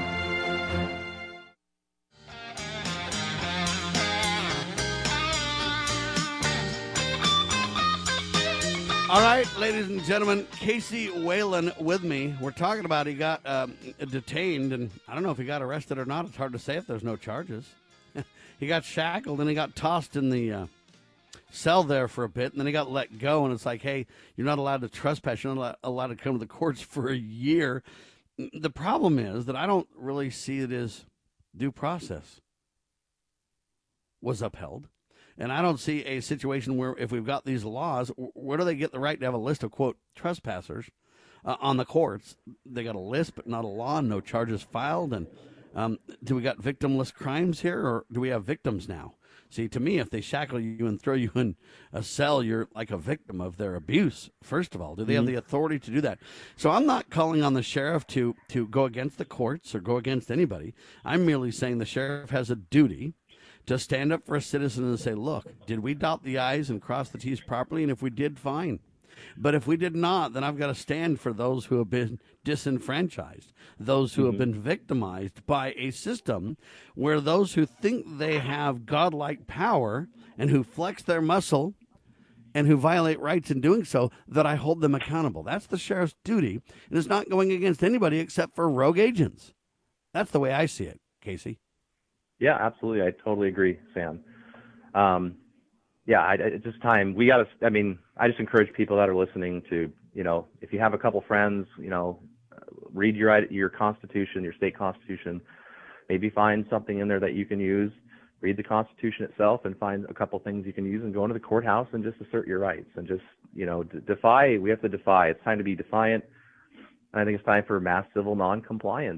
All right, ladies and gentlemen, Casey Whalen with me. We're talking about he got detained, and I don't know if he got arrested or not. It's hard to say if there's no charges. He got shackled, and he got tossed in the cell there for a bit, and then he got let go, and it's like, hey, you're not allowed to trespass. You're not allowed to come to the courts for a year. The problem is that I don't really see it as due process was upheld. And I don't see a situation where if we've got these laws, where do they get the right to have a list of, quote, trespassers on the courts? They got a list, but not a law, no charges filed. And do we got victimless crimes here, or do we have victims now? See, to me, if they shackle you and throw you in a cell, you're like a victim of their abuse, first of all. Do they have the authority to do that? So I'm not calling on the sheriff to go against the courts or go against anybody. I'm merely saying the sheriff has a duty to stand up for a citizen and say, look, did we dot the I's and cross the T's properly? And if we did, fine. But if we did not, then I've got to stand for those who have been disenfranchised, those who have been victimized by a system where those who think they have godlike power and who flex their muscle and who violate rights in doing so, that I hold them accountable. That's the sheriff's duty. And it's not going against anybody except for rogue agents. That's the way I see it, Casey. Yeah, absolutely. I totally agree, Sam. It's just time. We got to, I just encourage people that are listening to, if you have a couple friends, read your Constitution, your state Constitution, maybe find something in there that you can use, read the Constitution itself and find a couple things you can use and go into the courthouse and just assert your rights and just, defy. We have to defy. It's time to be defiant. And I think it's time for mass civil non-compliance.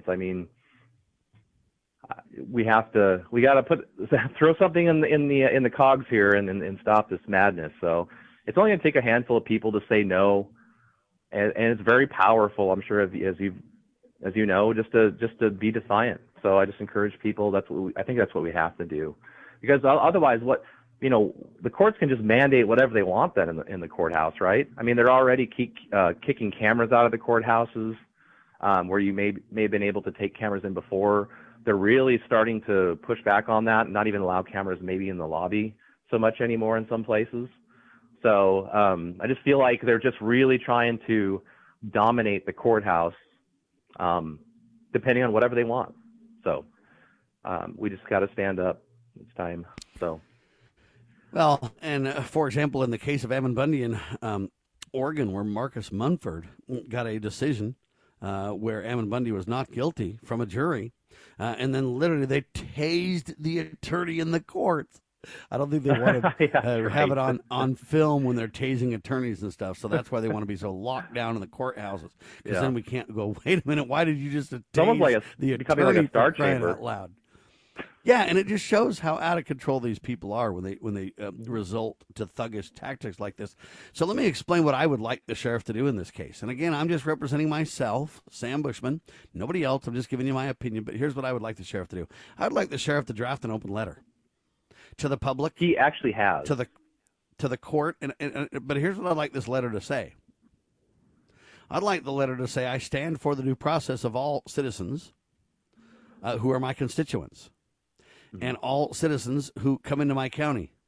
We got to throw something in the cogs here and stop this madness. So it's only going to take a handful of people to say no, and it's very powerful. I'm sure as you know, just to be defiant. So I just encourage people. I think that's what we have to do, because otherwise, the courts can just mandate whatever they want then in the courthouse, right? They're already kicking cameras out of the courthouses, where you may have been able to take cameras in before. They're really starting to push back on that and not even allow cameras maybe in the lobby so much anymore in some places. So I just feel like they're just really trying to dominate the courthouse, depending on whatever they want. So we just got to stand up. It's time. So. Well, and for example, in the case of Ammon Bundy in Oregon, where Marcus Munford got a decision where Ammon Bundy was not guilty from a jury, and then literally they tased the attorney in the courts. I don't think they want to have it on film when they're tasing attorneys and stuff. So that's why they want to be so locked down in the courthouses, because then we can't go, wait a minute, why did you just tase the attorney for crying out loud? Yeah, and it just shows how out of control these people are when they result to thuggish tactics like this. So let me explain what I would like the sheriff to do in this case. And again, I'm just representing myself, Sam Bushman, nobody else. I'm just giving you my opinion. But here's what I would like the sheriff to do. I would like the sheriff to draft an open letter to the public. He actually has. To the court. But here's what I'd like this letter to say. I'd like the letter to say, I stand for the due process of all citizens who are my constituents. And all citizens who come into my county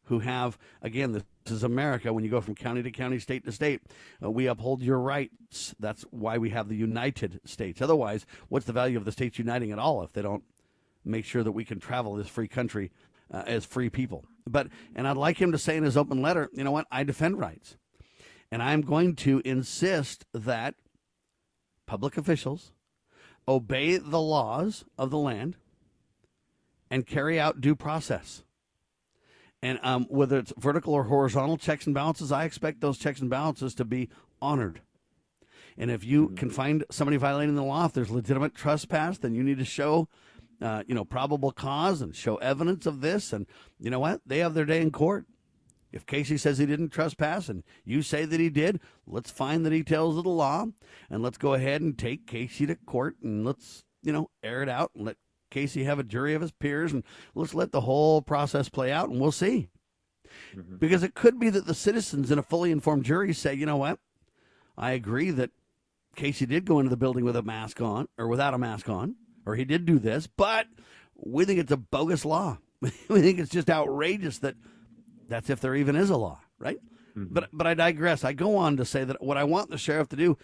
who have, again, this is America. When you go from county to county, state to state, we uphold your rights. That's why we have the United States. Otherwise, what's the value of the states uniting at all if they don't make sure that we can travel this free country as free people? And I'd like him to say in his open letter, you know what, I defend rights. And I'm going to insist that public officials obey the laws of the land and carry out due process. And whether it's vertical or horizontal checks and balances, I expect those checks and balances to be honored. And if you can find somebody violating the law, if there's legitimate trespass, then you need to show, probable cause and show evidence of this. And you know what? They have their day in court. If Casey says he didn't trespass and you say that he did, let's find the details of the law and let's go ahead and take Casey to court and let's, air it out and let Casey have a jury of his peers and let's let the whole process play out and we'll see. Mm-hmm. Because it could be that the citizens in a fully informed jury say, you know what, I agree that Casey did go into the building with a mask on or without a mask on, or he did do this, but we think it's a bogus law. We think it's just outrageous that's if there even is a law, right? Mm-hmm. But I digress. I go on to say that what I want the sheriff to do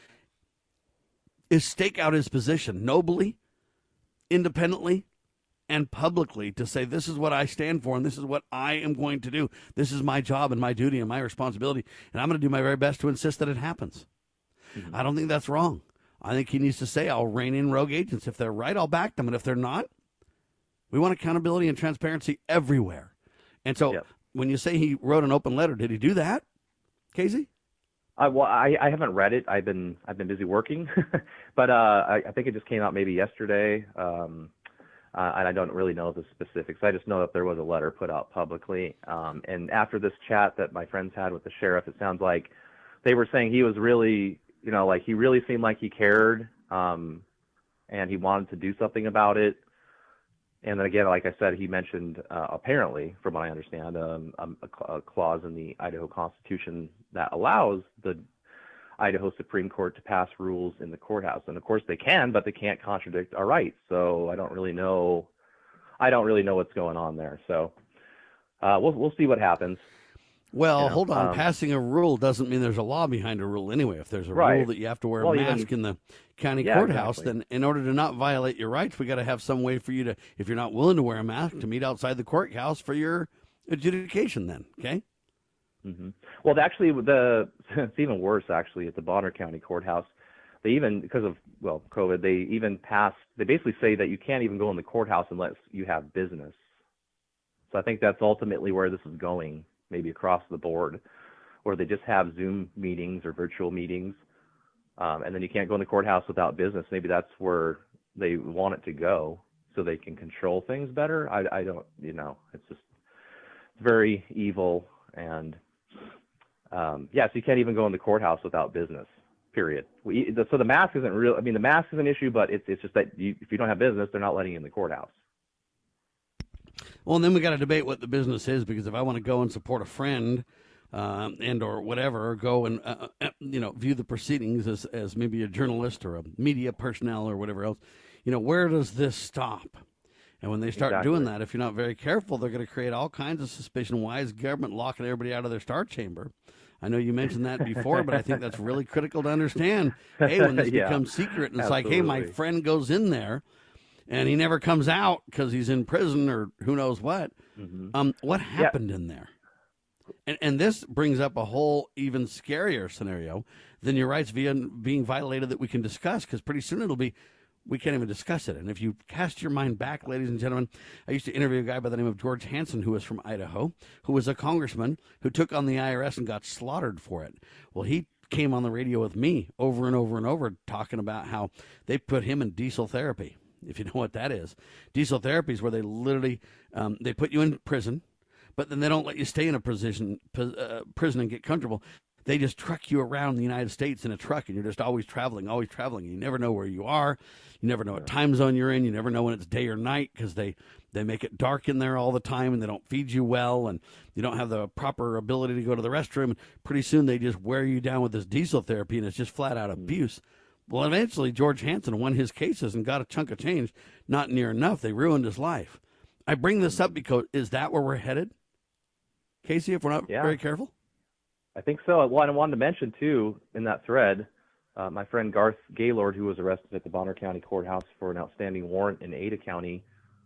is stake out his position nobly, independently, and publicly to say this is what I stand for and this is what I am going to do. This is my job and my duty and my responsibility, and I'm going to do my very best to insist that it happens. Mm-hmm. I don't think that's wrong. I think he needs to say, I'll rein in rogue agents. If they're right, I'll back them, and if they're not, we want accountability and transparency everywhere. And so when you say he wrote an open letter, did he do that, Casey? Well, I haven't read it. I've been busy working, but I think it just came out maybe yesterday, and I don't really know the specifics. I just know that there was a letter put out publicly, and after this chat that my friends had with the sheriff, it sounds like they were saying he was really, he really seemed like he cared, and he wanted to do something about it. And then again, like I said, he mentioned, apparently, from what I understand, a clause in the Idaho Constitution that allows the Idaho Supreme Court to pass rules in the courthouse. And of course they can, but they can't contradict our rights. So I don't really know what's going on there. So we'll see what happens. Well, hold on. Passing a rule doesn't mean there's a law behind a rule anyway. If there's a rule that you have to wear a mask in the county courthouse, then in order to not violate your rights, we got to have some way for you to, if you're not willing to wear a mask, to meet outside the courthouse for your adjudication then, okay? Mm-hmm. Well, actually, it's even worse, actually, at the Bonner County Courthouse. They even, because of, COVID, they basically say that you can't even go in the courthouse unless you have business. So I think that's ultimately where this is going. Maybe across the board, where they just have Zoom meetings or virtual meetings, and then you can't go in the courthouse without business. Maybe that's where they want it to go, so they can control things better. I don't, it's just very evil, and so you can't even go in the courthouse without business. Period. So the mask isn't real. I mean, the mask is an issue, but it's just that if you don't have business, they're not letting you in the courthouse. Well, and then we got to debate what the business is, because if I want to go and support a friend and or whatever, or go and, view the proceedings as maybe a journalist or a media personnel or whatever else, where does this stop? And when they start doing that, if you're not very careful, they're going to create all kinds of suspicion. Why is government locking everybody out of their star chamber? I know you mentioned that before, but I think that's really critical to understand. Hey, when this becomes secret and it's like, hey, my friend goes in there, and he never comes out because he's in prison or who knows what. Mm-hmm. What happened in there? And this brings up a whole even scarier scenario than your rights being violated that we can discuss, because pretty soon it'll be, we can't even discuss it. And if you cast your mind back, ladies and gentlemen, I used to interview a guy by the name of George Hansen, who was from Idaho, who was a congressman who took on the IRS and got slaughtered for it. Well, he came on the radio with me over and over and over talking about how they put him in diesel therapy. If you know what that is. Diesel therapy is where they literally, they put you in prison, but then they don't let you stay in a prison and get comfortable. They just truck you around the United States in a truck, and you're just always traveling. You never know where you are. You never know what time zone you're in. You never know when it's day or night, because they make it dark in there all the time, and they don't feed you well, and you don't have the proper ability to go to the restroom. And pretty soon they just wear you down with this diesel therapy, and it's just flat out abuse. Well, eventually George Hansen won his cases and got a chunk of change. Not near enough. They ruined his life. I bring this up because, is that where we're headed? Casey, if we're not very careful? I think so. Well, I wanted to mention, too, in that thread, my friend Garth Gaylord, who was arrested at the Bonner County Courthouse for an outstanding warrant in Ada County,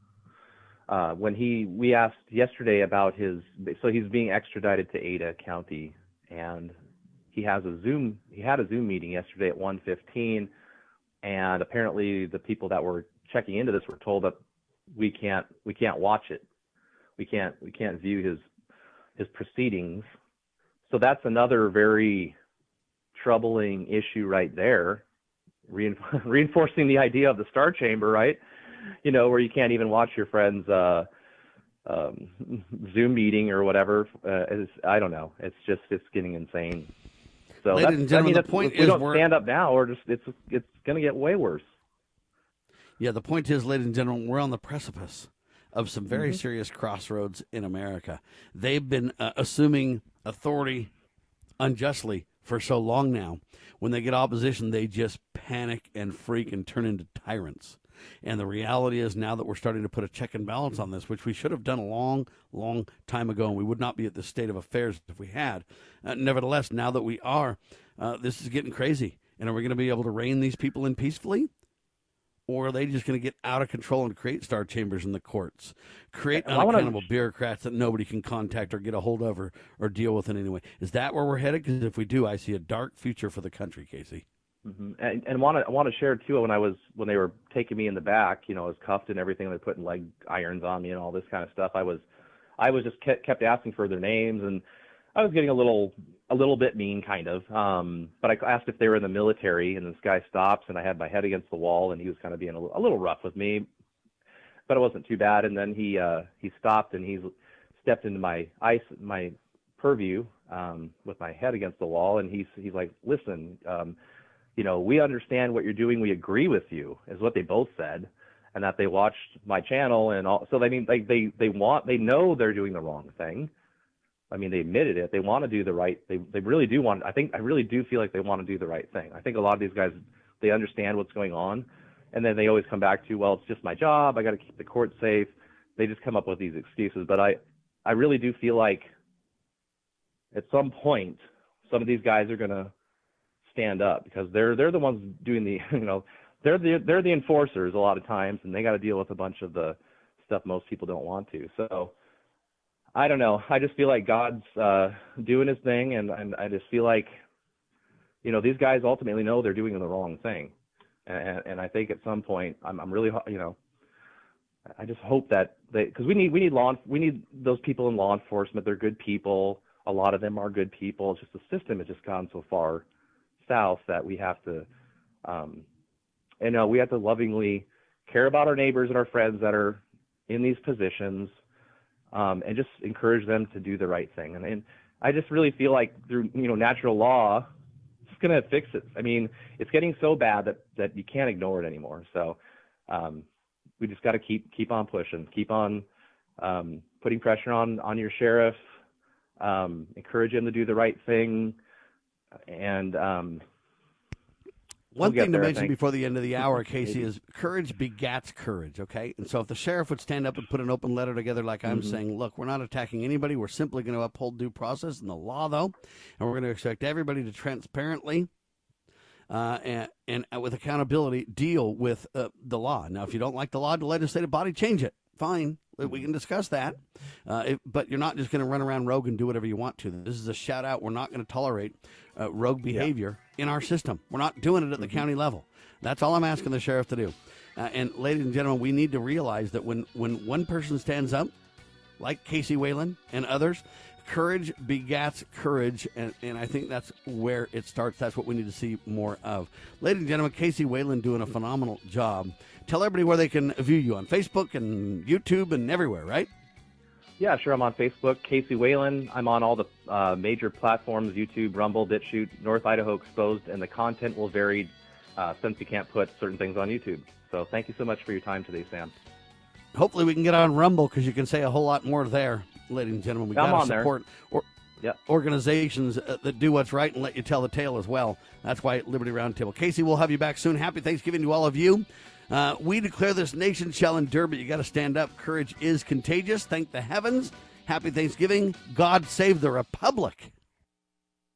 we asked yesterday about so he's being extradited to Ada County, and he had a Zoom meeting yesterday at 1:15, and apparently the people that were checking into this were told that we can't watch it. We can't view his proceedings. So that's another very troubling issue right there, reinforcing the idea of the Star Chamber, right? Where you can't even watch your friend's Zoom meeting or whatever. I don't know. It's getting insane. So ladies and gentlemen, the point is, we don't stand up now, or just it's going to get way worse. Yeah, the point is, ladies and gentlemen, we're on the precipice of some very serious crossroads in America. They've been assuming authority unjustly for so long now. When they get opposition, they just panic and freak and turn into tyrants. And the reality is now that we're starting to put a check and balance on this, which we should have done a long, long time ago, and we would not be at this state of affairs if we had. Nevertheless, now that we are, this is getting crazy. And are we going to be able to rein these people in peacefully? Or are they just going to get out of control and create Star Chambers in the courts? Create unaccountable bureaucrats that nobody can contact or get a hold of or deal with in any way? Is that where we're headed? Because if we do, I see a dark future for the country, Casey. Mm-hmm. And I want to share, too, when they were taking me in the back, I was cuffed and everything. They're putting leg irons on me and all this kind of stuff. I was just kept asking for their names, and I was getting a little bit mean, kind of. But I asked if they were in the military, and this guy stops, and I had my head against the wall, and he was kind of being a little rough with me, but it wasn't too bad. And then he stopped, and he stepped into my purview with my head against the wall, and he's like, "Listen, we understand what you're doing. We agree with you," is what they both said, and that they watched my channel and all. So I mean, they know they're doing the wrong thing. I mean, they admitted it. They want to do the right. They really do want. I really do feel like they want to do the right thing. I think a lot of these guys, they understand what's going on, and then they always come back to, well, it's just my job. I got to keep the court safe. They just come up with these excuses. But I really do feel like at some point, some of these guys are going to stand up, because they're the ones doing the, they're the enforcers a lot of times, and they got to deal with a bunch of the stuff most people don't want to. So I don't know. I just feel like God's doing his thing, and I just feel like, these guys ultimately know they're doing the wrong thing. And I think at some point, I'm really, I just hope that because we need those people in law enforcement. They're good people. A lot of them are good people. It's just the system has just gone so far south that we have to, we have to lovingly care about our neighbors and our friends that are in these positions. And just encourage them to do the right thing. And I just really feel like through, natural law, it's going to fix it. I mean, it's getting so bad that you can't ignore it anymore. So we just got to keep on pushing, keep on putting pressure on your sheriff, encourage him to do the right thing. And one thing to mention before the end of the hour, Casey, is courage begats courage, okay? And so if the sheriff would stand up and put an open letter together like I'm saying, look, we're not attacking anybody. We're simply going to uphold due process and the law, though, and we're going to expect everybody to transparently and with accountability deal with the law. Now, if you don't like the law, the legislative body, change it. Fine. We can discuss that. But you're not just going to run around rogue and do whatever you want to. This is a shout out. We're not going to tolerate rogue behavior in our system. We're not doing it at the county level. That's all I'm asking the sheriff to do. And ladies and gentlemen, we need to realize that when one person stands up, like Casey Wayland and others, courage begats courage, and I think that's where it starts. That's what we need to see more of. Ladies and gentlemen, Casey Wayland doing a phenomenal job. Tell everybody where they can view you on Facebook and YouTube and everywhere, right? Yeah, sure. I'm on Facebook, Casey Wayland. I'm on all the major platforms, YouTube, Rumble, BitChute, North Idaho Exposed, and the content will vary since you can't put certain things on YouTube. So thank you so much for your time today, Sam. Hopefully we can get on Rumble, because you can say a whole lot more there, ladies and gentlemen. We got to support organizations that do what's right and let you tell the tale as well. That's why Liberty Roundtable. Casey, we'll have you back soon. Happy Thanksgiving to all of you. We declare this nation shall endure, but you got to stand up. Courage is contagious. Thank the heavens. Happy Thanksgiving. God save the Republic.